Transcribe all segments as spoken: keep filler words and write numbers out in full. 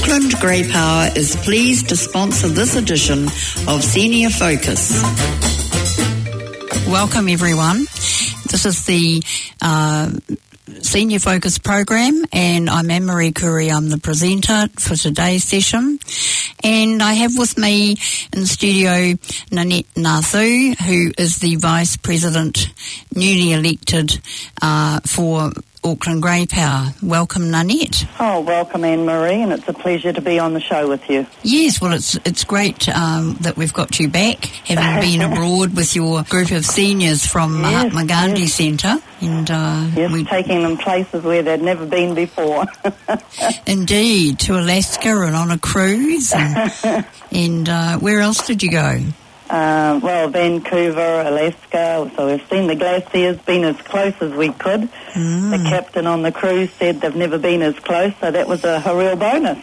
Auckland Grey Power is pleased to sponsor this edition of Senior Focus. Welcome everyone. This is the uh, Senior Focus program, and I'm Anne-Marie Curry. I'm the presenter for today's session. And I have with me in the studio Nanette Nathu, who is the Vice President, newly elected uh, for Auckland Grey Power. Welcome, Nanette. Oh, welcome, Anne-Marie, and it's a pleasure to be on the show with you. Yes, well, it's it's great um, that we've got you back, having been abroad with your group of seniors from yes, Mahatma Gandhi yes. Centre. And, uh, yes, we, taking them places where they'd never been before. Indeed, to Alaska and on a cruise. And, and uh, where else did you go? Uh, well, Vancouver, Alaska, so we've seen the glaciers, been as close as we could. Mm. The captain on the cruise said they've never been as close, so that was a, a real bonus.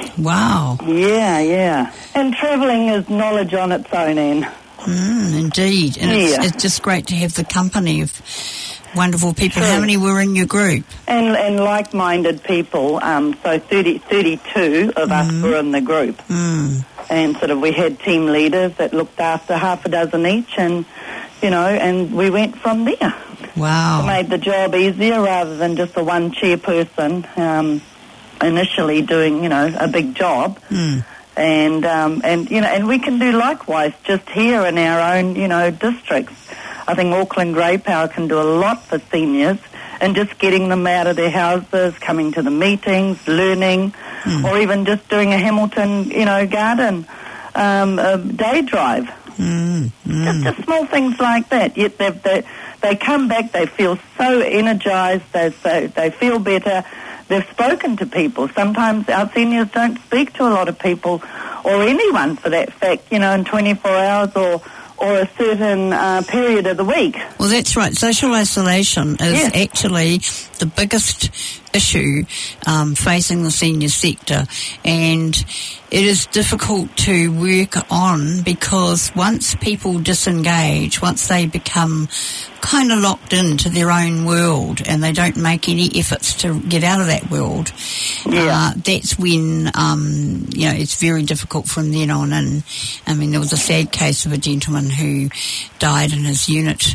Wow. Yeah, yeah. And travelling is knowledge on its own, Anne. Mm, indeed. And yeah. it's, it's just great to have the company of wonderful people. True. How many were in your group? And, and like-minded people, um, so thirty, thirty-two of mm. us were in the group. Mm. And sort of we had team leaders that looked after half a dozen each, and, you know, and we went from there. Wow. It made the job easier rather than just a one chairperson um, initially doing, you know, a big job. Mm. And, um, and, you know, and we can do likewise just here in our own, you know, districts. I think Auckland Grey Power can do a lot for seniors and just getting them out of their houses, coming to the meetings, learning, mm. or even just doing a Hamilton, you know, garden um, a day drive. Mm. Mm. Just, just small things like that. Yet they they they come back, they feel so energised, they so they feel better. They've spoken to people. Sometimes our seniors don't speak to a lot of people, or anyone for that fact, you know, in twenty-four hours or. or a certain uh, period of the week. Well, that's right. Social isolation is yes. actually the biggest issue um, facing the senior sector, and it is difficult to work on because once people disengage, once they become kind of locked into their own world and they don't make any efforts to get out of that world, yeah. uh, that's when, um, you know, it's very difficult from then on. And I mean, there was a sad case of a gentleman who died in his unit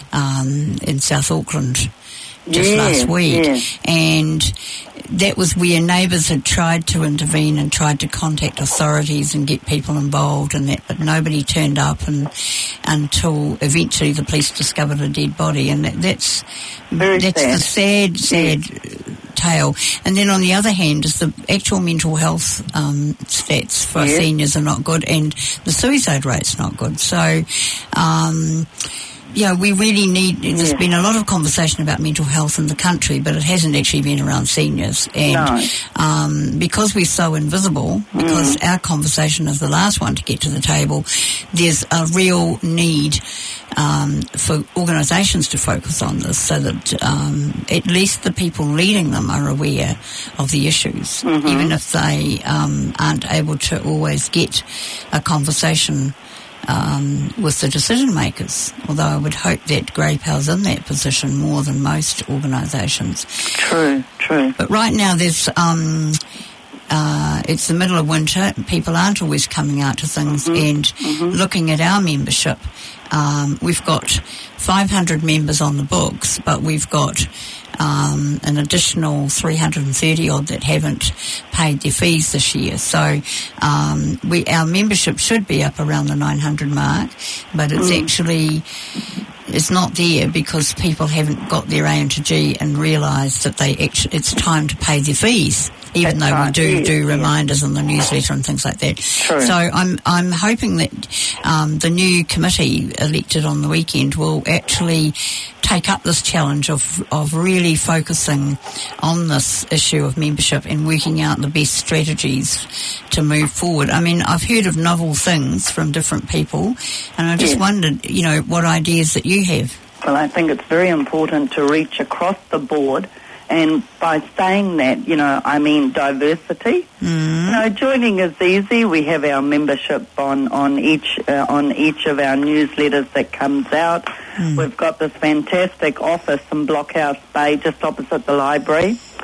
um, in South Auckland just yeah, last week, yeah. and that was where neighbours had tried to intervene and tried to contact authorities and get people involved in that, but nobody turned up, and until eventually the police discovered a dead body, and that, that's Very that's sad. the sad, sad yeah. tale. And then on the other hand, is the actual mental health um, stats for yeah. seniors are not good, and the suicide rate's not good. So. Um, Yeah, we really need, there's yeah. been a lot of conversation about mental health in the country, but it hasn't actually been around seniors. And no. um, because we're so invisible, because mm. our conversation is the last one to get to the table, there's a real need um, for organisations to focus on this so that um, at least the people leading them are aware of the issues, mm-hmm. even if they um, aren't able to always get a conversation Um, with the decision makers, although I would hope that Grey Power's in that position more than most organisations. True, true. But right now there's, um, uh, it's the middle of winter, people aren't always coming out to things, mm-hmm. and mm-hmm. looking at our membership, um, we've got five hundred members on the books, but we've got Um, an additional three hundred thirty odd that haven't paid their fees this year. So um, we our membership should be up around the nine hundred mark, but it's mm. actually it's not there because people haven't got their A and G and realised that they actually, it's time to pay their fees. Even That's though right. we do yeah, do yeah. reminders in the newsletter and things like that. True. So I'm I'm hoping that um, the new committee elected on the weekend will actually take up this challenge of of really focusing on this issue of membership and working out the best strategies to move forward. I mean, I've heard of novel things from different people, and I just yes. wondered, you know, what ideas that you have. Well, I think it's very important to reach across the board. And by saying that, you know, I mean diversity. Mm. You know, joining is easy. We have our membership on on each uh, on each of our newsletters that comes out. Mm. We've got this fantastic office in Blockhouse Bay, just opposite the library.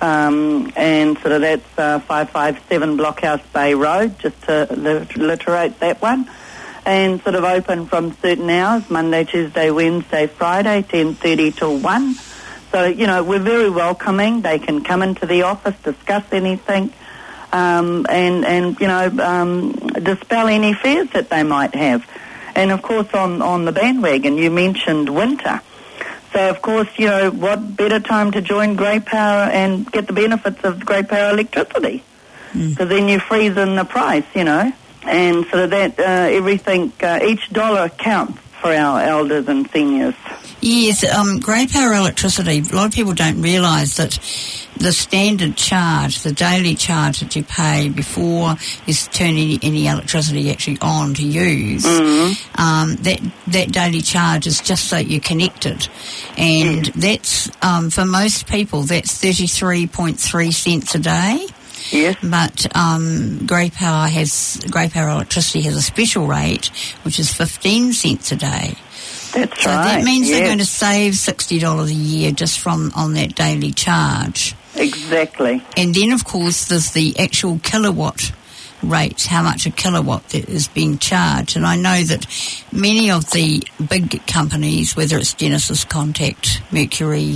Um, and sort of that's uh, five five seven Blockhouse Bay Road, just to alliterate that one. And sort of open from certain hours, Monday, Tuesday, Wednesday, Friday, ten thirty till one. So, you know, we're very welcoming. They can come into the office, discuss anything, um, and, and, you know, um, dispel any fears that they might have. And, of course, on, on the bandwagon, you mentioned winter. So, of course, you know, what better time to join Grey Power and get the benefits of Grey Power electricity? Because mm. then you freeze in the price, you know. And so that uh, everything, uh, each dollar counts for our elders and seniors. Yes, um, Grey Power electricity, a lot of people don't realise that the standard charge, the daily charge that you pay before you turn any, any electricity actually on to use, mm-hmm. um, that that daily charge is just so you're connected. And mm. that's, um, for most people, that's thirty-three point three cents a day. Yes. But um, Grey Power has Grey Power electricity has a special rate, which is fifteen cents a day. That's so right. that means yes. they're going to save sixty dollars a year just from on that daily charge. Exactly. And then, of course, there's the actual kilowatt rates, how much a kilowatt that is being charged. And I know that many of the big companies, whether it's Genesis, Contact, Mercury,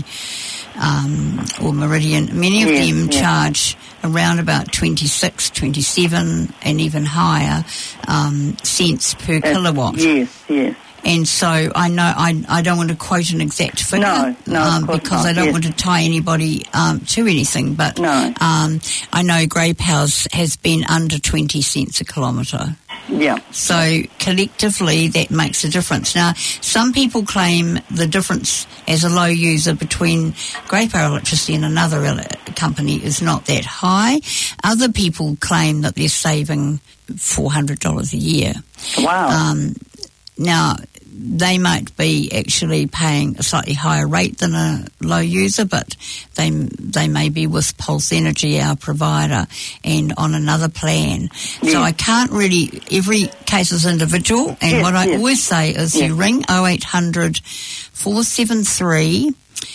um, or Meridian, many of yes, them yes. charge around about twenty-six, twenty-seven and even higher um, cents per That's, kilowatt. Yes, yes. And so I know I, I don't want to quote an exact figure no, no, um, because not. I don't yes. want to tie anybody um, to anything. But no. um, I know Grey Power's has been under twenty cents a kilometre. Yeah. So collectively that makes a difference. Now, some people claim the difference as a low user between Grey Power electricity and another ele- company is not that high. Other people claim that they're saving four hundred dollars a year. Wow. Um, now, they might be actually paying a slightly higher rate than a low user, but they they may be with Pulse Energy, our provider, and on another plan. Yes. So I can't really, every case is individual, and yes, what I yes. always say is yes. you ring oh eight hundred, four seven three,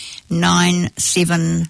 nine seven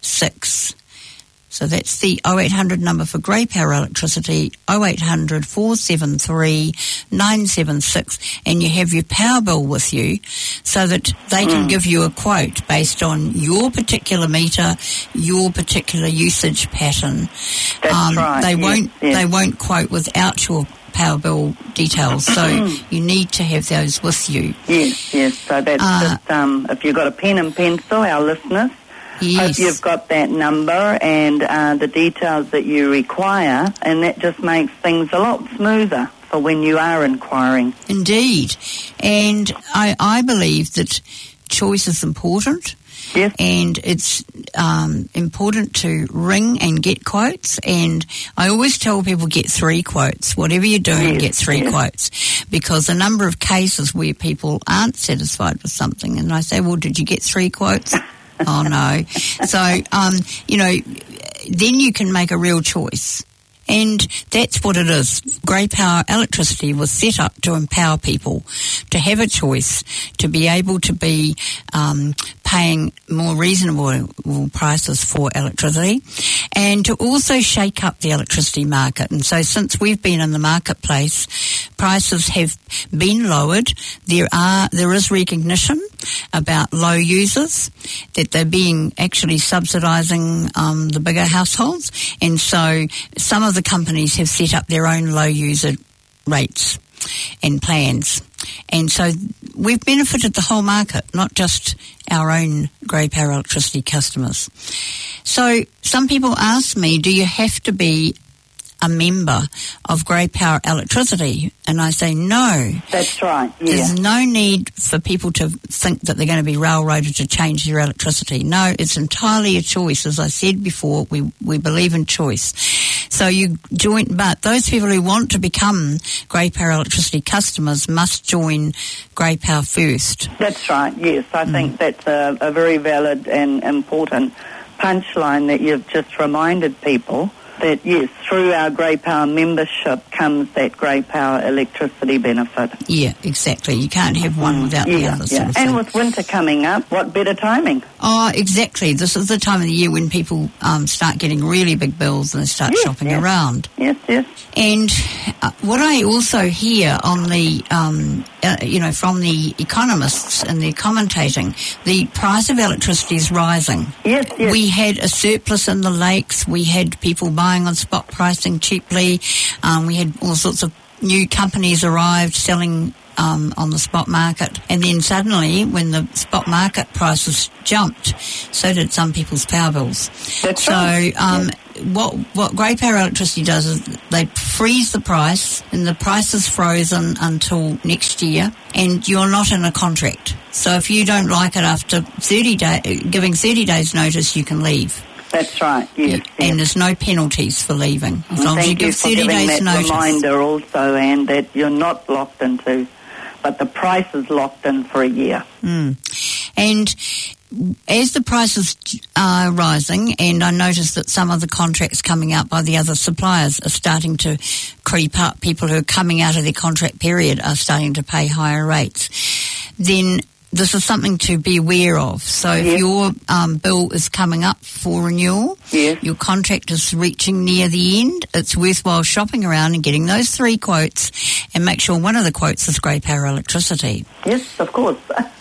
six. So that's the oh eight hundred number for Grey Power Electricity, oh eight hundred, four seven three, nine seven six, and you have your power bill with you so that they can mm. give you a quote based on your particular meter, your particular usage pattern. That's um, right. They yes, won't yes. they won't quote without your power bill details, so you need to have those with you. Yes, yes. So that's uh, just, um, if you've got a pen and pencil, our listeners, yes. hope you've got that number and uh, the details that you require, and that just makes things a lot smoother for when you are inquiring. Indeed. And I, I believe that choice is important. Yes. And it's um, important to ring and get quotes. And I always tell people get three quotes. Whatever you're doing, yes. get three yes. quotes. Because a number of cases where people aren't satisfied with something, and I say, well, did you get three quotes? Oh, no. So, um, you know, then you can make a real choice. And that's what it is. Grey Power Electricity was set up to empower people to have a choice, to be able to be um, paying more reasonable prices for electricity, and to also shake up the electricity market. And so since we've been in the marketplace, prices have been lowered. There are there is recognition about low users, that they're being actually subsidising um, the bigger households. And so some of the companies have set up their own low user rates and plans. And so we've benefited the whole market, not just our own Grey Power Electricity customers. So some people ask me, do you have to be a member of Grey Power Electricity? And I say no. That's right, yeah. There's no need for people to think that they're going to be railroaded to change their electricity. No, it's entirely a choice. As I said before, we, we believe in choice. So you join, but those people who want to become Grey Power Electricity customers must join Grey Power first. That's right, yes. I mm. think that's a, a very valid and important punchline that you've just reminded people. That, yes, through our Grey Power membership comes that Grey Power electricity benefit. Yeah, exactly. You can't have one without yeah, the other. Yeah. Sort of and thing. With winter coming up, what better timing? Oh, exactly. This is the time of the year when people um, start getting really big bills and they start yes, shopping yes. around. Yes, yes. And uh, what I also hear on the, um, uh, you know, from the economists and the commentating, the price of electricity is rising. Yes, yes. We had a surplus in the lakes. We had people buying on spot pricing cheaply. Um, we had all sorts of new companies arrived selling Um, on the spot market, and then suddenly when the spot market prices jumped, so did some people's power bills. That's so right. um, yes. what what Grey Power Electricity does is they freeze the price, and the price is frozen until next year, and you're not in a contract. So if you don't like it after thirty days, giving thirty days notice, you can leave. That's right, yes. And yes. there's no penalties for leaving, as and long as you thank you give for thirty giving days that notice. reminder also, Anne, that you're not locked into, but the price is locked in for a year. Mm. And as the prices are rising, and I notice that some of the contracts coming out by the other suppliers are starting to creep up, people who are coming out of their contract period are starting to pay higher rates, then this is something to be aware of. So if yes. your um, bill is coming up for renewal, yes. your contract is reaching near the end, it's worthwhile shopping around and getting those three quotes, and make sure one of the quotes is Grey Power Electricity. Yes, of course.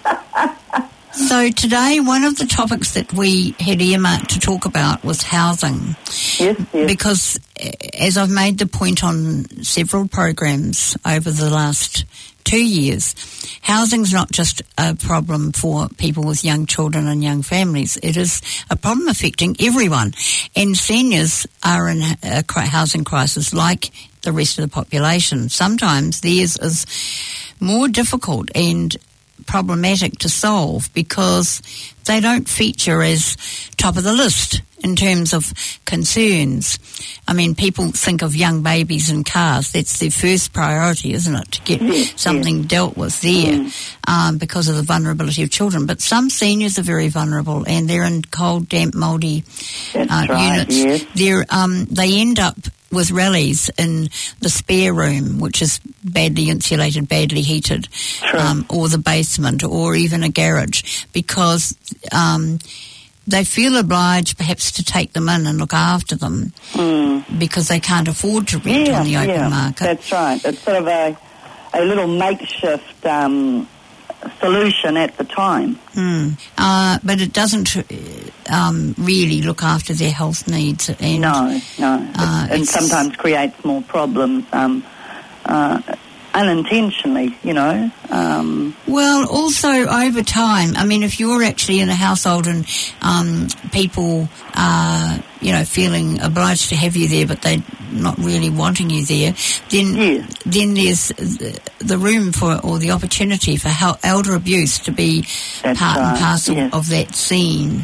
So today, one of the topics that we had earmarked to talk about was housing. Yes, yes. Because, as I've made the point on several programs over the last two years, housing's not just a problem for people with young children and young families. It is a problem affecting everyone. And seniors are in a housing crisis like the rest of the population. Sometimes theirs is more difficult and problematic to solve because they don't feature as top of the list in terms of concerns. I mean, people think of young babies and cars. That's their first priority, isn't it, to get yes, something yes. dealt with there mm. um, because of the vulnerability of children. But some seniors are very vulnerable, and they're in cold, damp, mouldy That's uh, right, units. Yes. They're, um, they end up with rallies in the spare room, which is badly insulated, badly heated, um, or the basement, or even a garage, because um, they feel obliged perhaps to take them in and look after them mm. because they can't afford to rent yeah, on the open yeah, market. That's right. It's sort of a, a little makeshift um, solution at the time. Mm. Uh, but it doesn't um, really look after their health needs. And, no, no. Uh, and sometimes creates more problems um, uh, unintentionally, you know. Um, well, also over time, I mean, if you're actually in a household and um, people are, you know, feeling obliged to have you there, but they're not really wanting you there, then yes. then there's the room for, or the opportunity for elder abuse to be That's part right. and parcel yes. of that scene.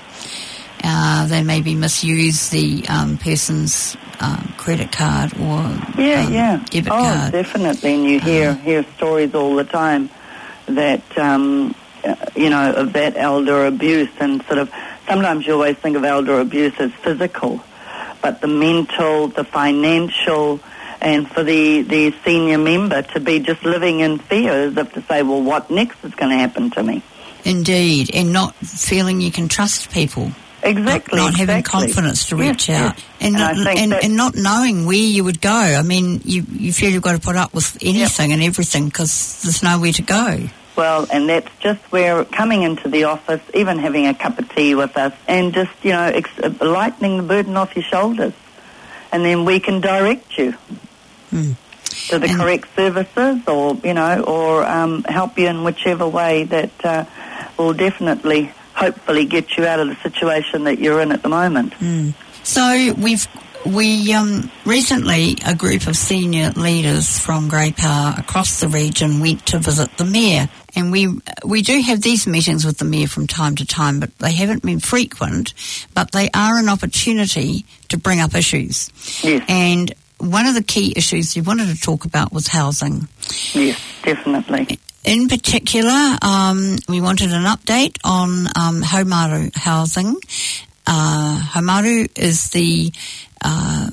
Uh, they maybe misuse the um, person's um, credit card or yeah, um, yeah. debit oh, card. definitely. And you hear uh, hear stories all the time that um, you know of that elder abuse, and sort of sometimes you always think of elder abuse as physical, but the mental, the financial, and for the the senior member to be just living in fear, as if to say, well, what next is going to happen to me? Indeed, and not feeling you can trust people. Exactly. Not, not exactly. having confidence to reach yes, out. Yes. And, and, not, and, and not knowing where you would go. I mean, you, you feel you've got to put up with anything yep. and everything because there's nowhere to go. Well, and that's just where coming into the office, even having a cup of tea with us, and just, you know, ex- lightening the burden off your shoulders. And then we can direct you mm. to the and correct services, or, you know, or um, help you in whichever way that uh, will definitely, hopefully, get you out of the situation that you're in at the moment. Mm. So we've we um, recently, a group of senior leaders from Grey Power across the region went to visit the Mayor, and we we do have these meetings with the Mayor from time to time, but they haven't been frequent, but they are an opportunity to bring up issues. Yes. And one of the key issues you wanted to talk about was housing. Yes, definitely. In particular, um, we wanted an update on um, Haumaru housing. Uh, Haumaru is the uh,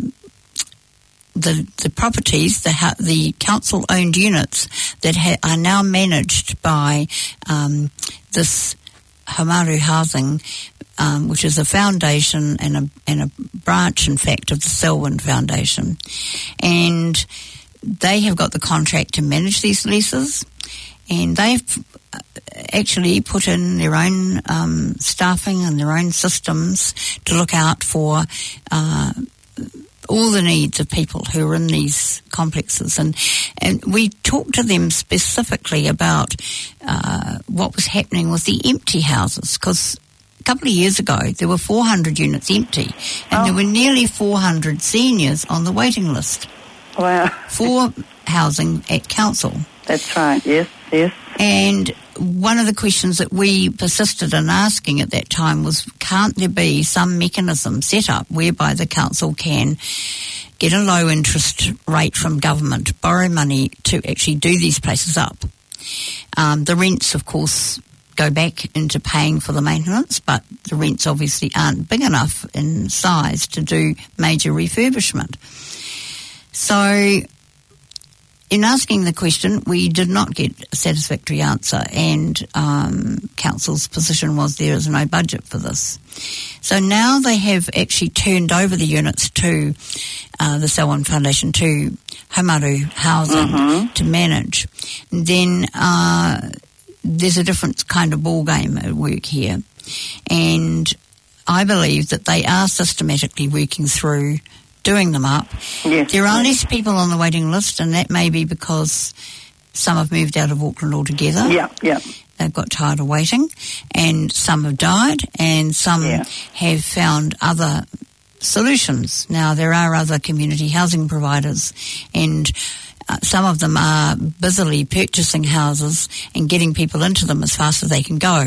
the the properties, the ha- the council-owned units that ha- are now managed by um, this Haumaru Housing, um, which is a foundation and a, and a branch, in fact, of the Selwyn Foundation. And they have got the contract to manage these leases, and they've actually put in their own um, staffing and their own systems to look out for uh, all the needs of people who are in these complexes. And, and we talked to them specifically about uh, what was happening with the empty houses, because a couple of years ago there were four hundred units empty, and oh. there were nearly four hundred seniors on the waiting list. Wow. For housing at council. That's right, yes, yes. And one of the questions that we persisted in asking at that time was, can't there be some mechanism set up whereby the council can get a low interest rate from government, borrow money to actually do these places up? Um, the rents, of course, go back into paying for the maintenance, but the rents obviously aren't big enough in size to do major refurbishment. So, in asking the question, we did not get a satisfactory answer, and um, council's position was there is no budget for this. So now they have actually turned over the units to uh, the Selwyn Foundation, to Haumaru Housing, mm-hmm. to manage. And then uh, there's a different kind of ball game at work here, and I believe that they are systematically working through doing them up. Yes. There are less people on the waiting list, and that may be because some have moved out of Auckland altogether. Yeah, yeah. They've got tired of waiting, and some have died, and some yeah. have found other solutions. Now, there are other community housing providers, and uh, some of them are busily purchasing houses and getting people into them as fast as they can go.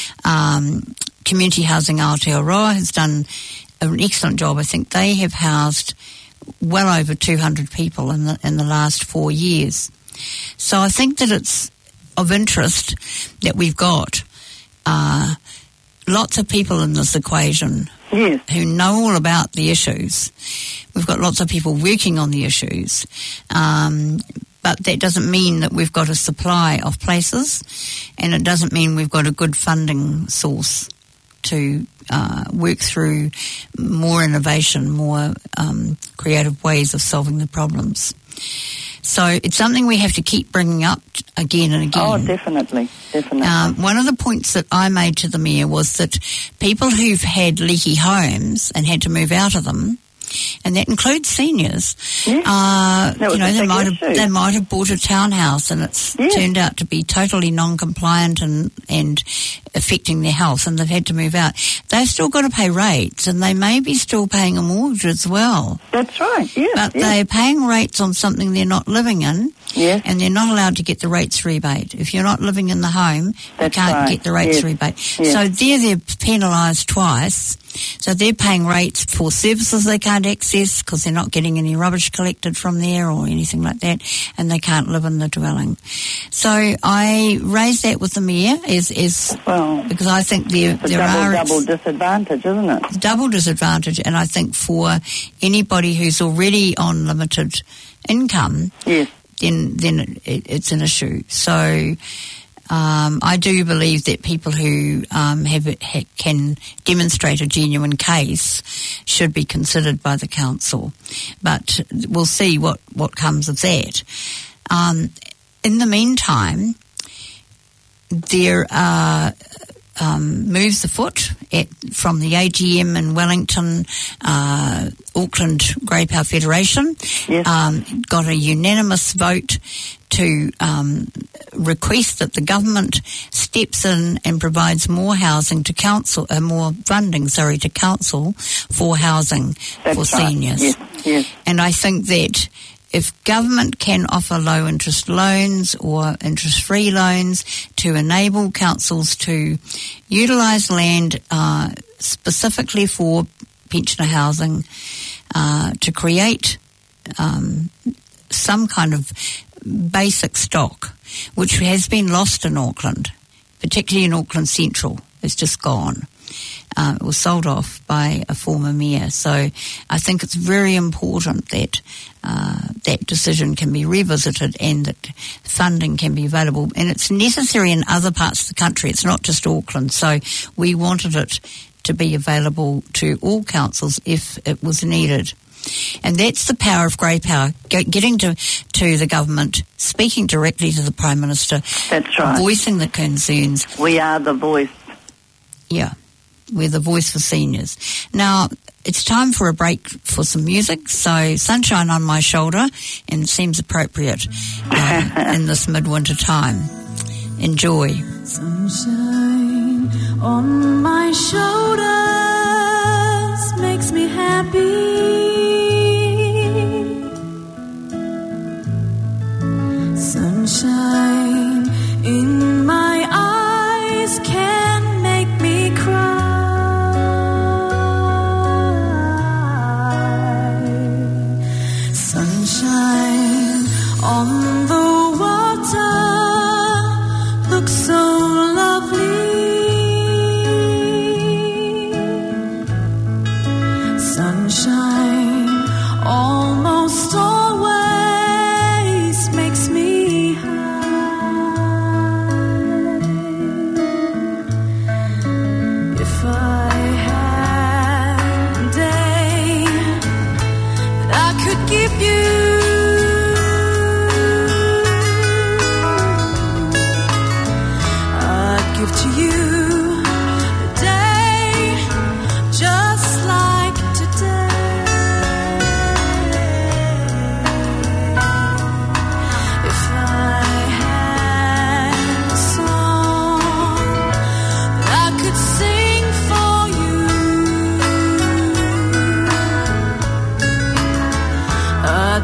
Um, Community Housing Aotearoa has done an excellent job. I think they have housed well over two hundred people in the in the last four years. So I think that it's of interest that we've got uh, lots of people in this equation yes. who know all about the issues. We've got lots of people working on the issues. Um, but that doesn't mean that we've got a supply of places, and it doesn't mean we've got a good funding source to uh, work through more innovation, more um, creative ways of solving the problems. So it's something we have to keep bringing up again and again. Oh, definitely, definitely. Um, one of the points that I made to the Mayor was that people who've had leaky homes and had to move out of them, and that includes seniors. Yeah. Uh, you know, they might issue. have they might have bought a townhouse and it's yeah. turned out to be totally non-compliant and and affecting their health, and they've had to move out. They've still got to pay rates, and they may be still paying a mortgage as well. That's right. Yeah. But yeah. they're paying rates on something they're not living in. Yeah. And they're not allowed to get the rates rebate. If you're not living in the home, That's you can't right. get the rates yes. rebate. Yes. So there they're penalised twice. So they're paying rates for services they can't access because they're not getting any rubbish collected from there or anything like that, and they can't live in the dwelling. So I raised that with the Mayor as, as well, because I think there, it's a there double, are... double disadvantage, isn't it? Double disadvantage, and I think for anybody who's already on limited income... Yes. then then it, it's an issue. So um, I do believe that people who um, have ha, can demonstrate a genuine case should be considered by the council. But we'll see what, what comes of that. Um, in the meantime, there are um, moves afoot at, from the A G M in Wellington, uh, Auckland Grey Power Federation, yes. um, got a unanimous vote to um, request that the government steps in and provides more housing to council, uh, more funding, sorry, to council for housing That's for right. seniors. Yes. Yes. And I think that if government can offer low interest loans or interest free loans to enable councils to utilise land uh, specifically for pensioner housing, uh, to create um, some kind of basic stock, which has been lost in Auckland, particularly in Auckland Central, it's just gone. Um, it was sold off by a former mayor. So I think it's very important that uh, that decision can be revisited and that funding can be available. And it's necessary in other parts of the country. It's not just Auckland. So we wanted it to be available to all councils if it was needed. And that's the power of grey power, getting to, to the government, speaking directly to the Prime Minister. That's right. Voicing the concerns. We are the voice. Yeah, we're the voice for seniors. Now, it's time for a break for some music, so Sunshine on My Shoulder, and it seems appropriate uh, in this midwinter time. Enjoy. Sunshine on my shoulders makes me happy. Sunshine in my eyes can make me cry. Sunshine on the water looks so lovely. Sunshine almost always makes me high. If I had a day that I could give you, I'd give to you a day just like today. If I had a song that I could sing for you, I'd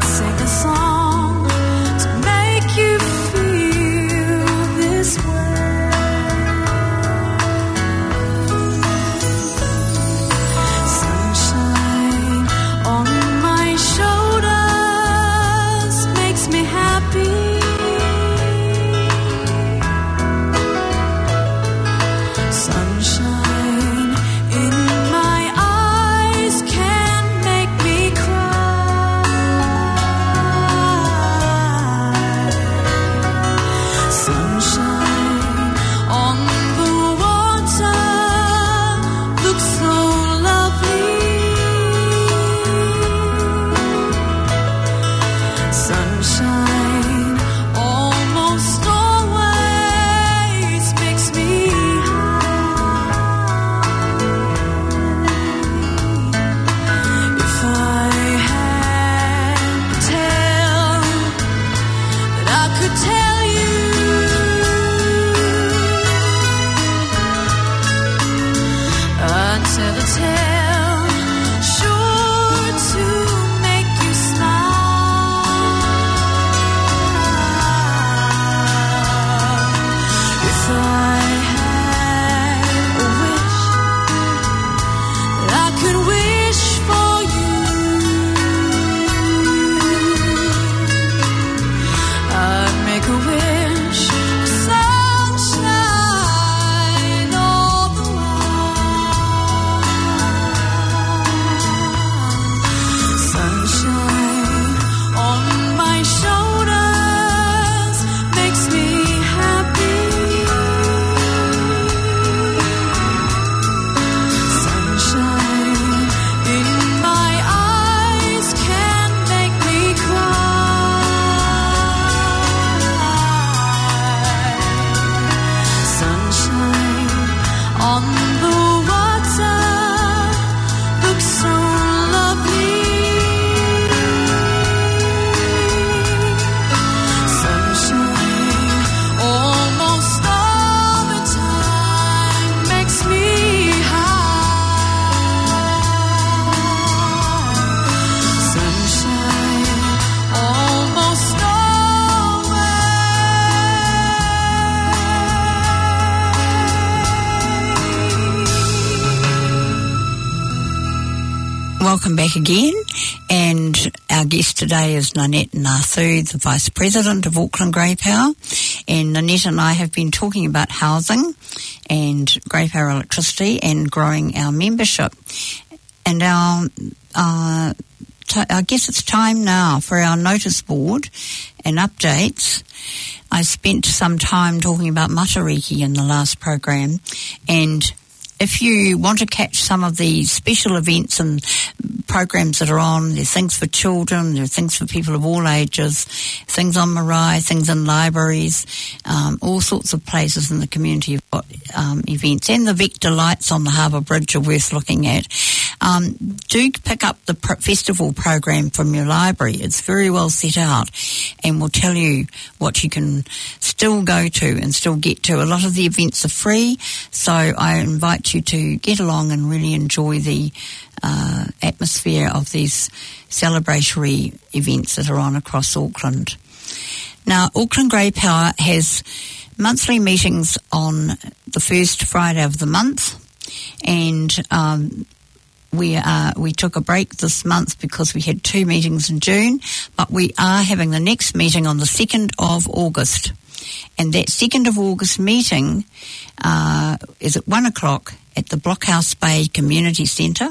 welcome back again. And our guest today is Nanette Nathu, the Vice President of Auckland Grey Power. And Nanette and I have been talking about housing and Grey Power electricity and growing our membership. And our, uh, t- I guess it's time now for our notice board and updates. I spent some time talking about Matariki in the last program, and if you want to catch some of the special events and programs that are on, there's things for children, there are things for people of all ages, things on Marae, things in libraries, um, all sorts of places in the community have got um, events. And the Vector lights on the Harbour Bridge are worth looking at. Um, do pick up the pr- festival program from your library. It's very well set out and will tell you what you can still go to and still get to. A lot of the events are free, so I invite you to get along and really enjoy the uh, atmosphere of these celebratory events that are on across Auckland. Now, Auckland Grey Power has monthly meetings on the first Friday of the month, and um, we are we took a break this month because we had two meetings in June, but we are having the next meeting on the second of August. And that second of August meeting uh, is at one o'clock at the Blockhouse Bay Community Centre.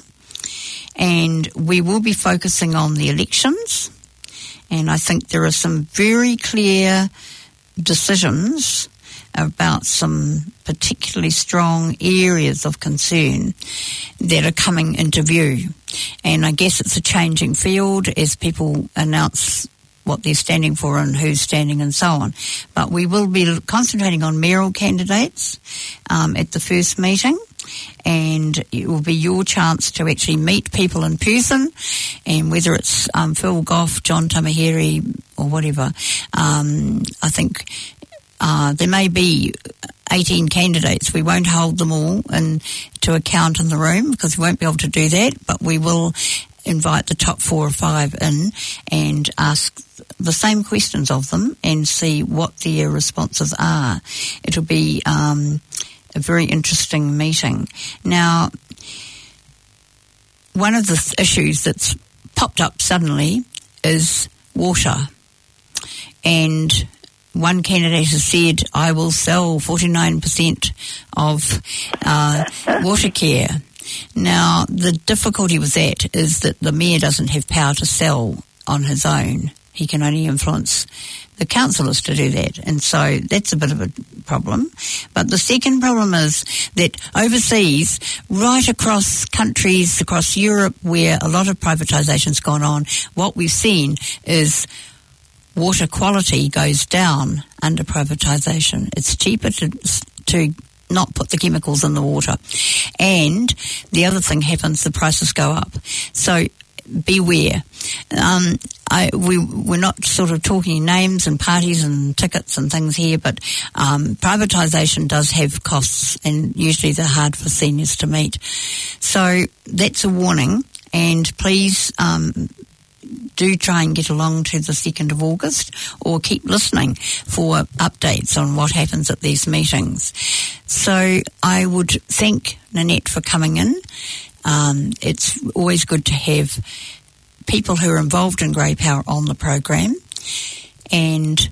And we will be focusing on the elections. And I think there are some very clear decisions about some particularly strong areas of concern that are coming into view. And I guess it's a changing field as people announce what they're standing for and who's standing and so on. But we will be concentrating on mayoral candidates um, at the first meeting, and it will be your chance to actually meet people in person, and whether it's um, Phil Goff, John Tamahiri or whatever, um, I think uh, there may be eighteen candidates. We won't hold them all in, to account in the room because we won't be able to do that, but we will invite the top four or five in and ask the same questions of them and see what their responses are. It'll be um, a very interesting meeting. Now, one of the th- issues that's popped up suddenly is water. And one candidate has said, I will sell forty-nine percent of uh, water care. Now, the difficulty with that is that the mayor doesn't have power to sell on his own. He can only influence the councillors to do that. And so that's a bit of a problem. But the second problem is that overseas, right across countries, across Europe, where a lot of privatisation's gone on, what we've seen is water quality goes down under privatisation. It's cheaper to to not put the chemicals in the water. And the other thing happens, the prices go up. So beware. Um, I, we, we're not sort of talking names and parties and tickets and things here, but um, privatisation does have costs, and usually they're hard for seniors to meet. So that's a warning, and please um, do try and get along to the second of August, or keep listening for updates on what happens at these meetings. So I would thank Nanette for coming in. Um, it's always good to have people who are involved in Grey Power on the program. And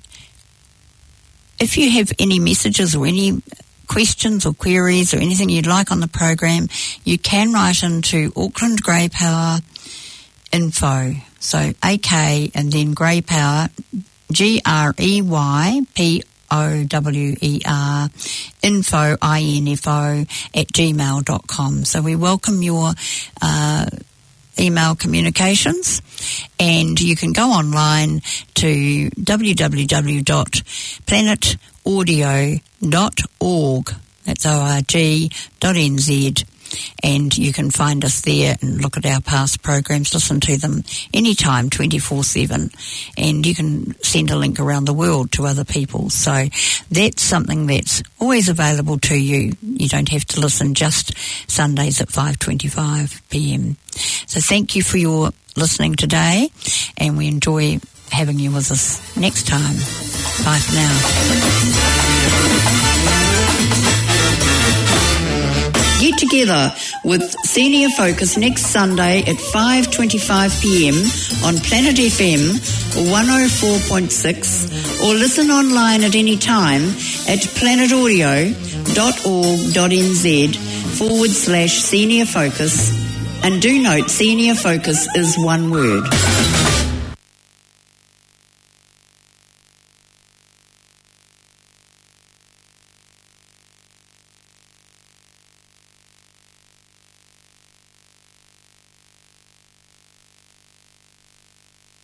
if you have any messages or any questions or queries or anything you'd like on the program, you can write into Auckland Grey Power Info. So A K and then Grey Power, G R E Y P O W E R, info, I N F O, at gmail dot com. So we welcome your uh, email communications, and you can go online to w w w dot planet audio dot org. That's O R G dot N Z. And you can find us there and look at our past programs, listen to them anytime, twenty-four seven. And you can send a link around the world to other people. So that's something that's always available to you. You don't have to listen just Sundays at five twenty-five p m. So thank you for your listening today, and we enjoy having you with us next time. Bye for now. Get together with Senior Focus next Sunday at five twenty-five p m on Planet F M one oh four point six, or listen online at any time at planetaudio.org.nz forward slash Senior Focus. And do note, Senior Focus is one word.